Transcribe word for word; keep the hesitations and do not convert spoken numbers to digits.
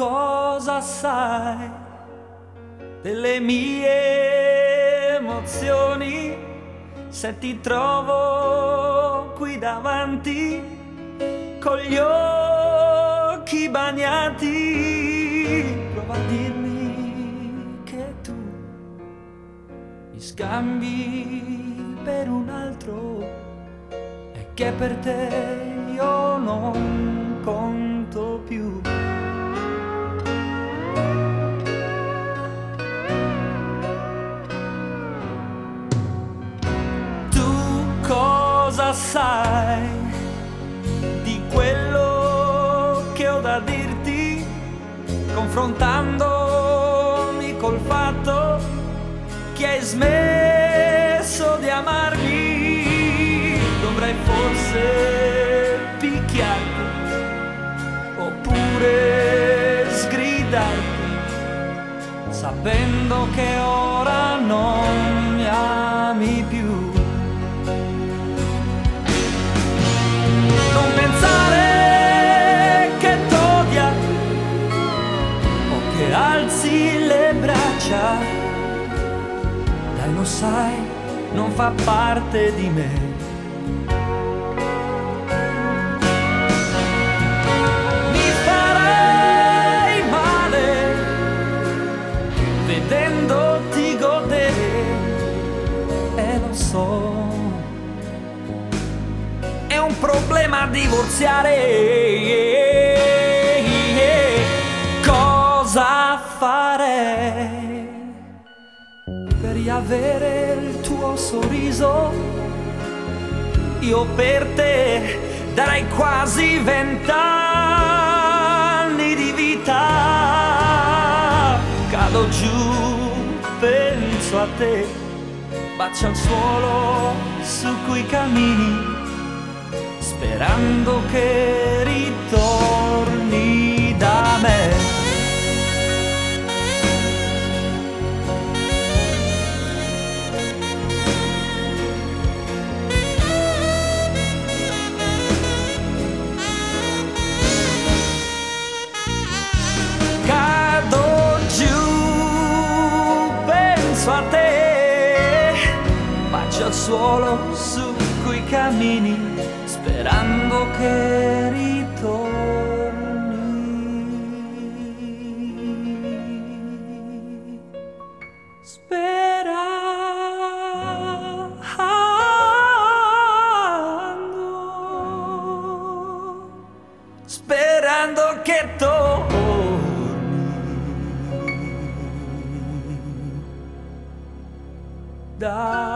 cosa sai delle mie emozioni se ti trovo qui davanti con gli occhi bagnati? Prova a dirmi che tu mi scambi per un altro e che per te io non conto più. Cosa sai di quello che ho da dirti, confrontandomi col fatto che hai smesso di amarmi? Dovrei forse picchiarti oppure sgridarti, sapendo che ora non mi ami più. Non pensare che t'odia o che alzi le braccia, dai, lo sai, non fa parte di me. Mi farei male vedendoti godere, e lo so, è un problema divorziare. Cosa farei per riavere il tuo sorriso? Io per te darei quasi vent'anni di vita. Cado giù, penso a te, bacio al suolo su cui cammini, sperando che ritorni da me. Cado giù, penso a te, bacio al suolo su cui cammini, sperando che ritorni, sperando, sperando che torni da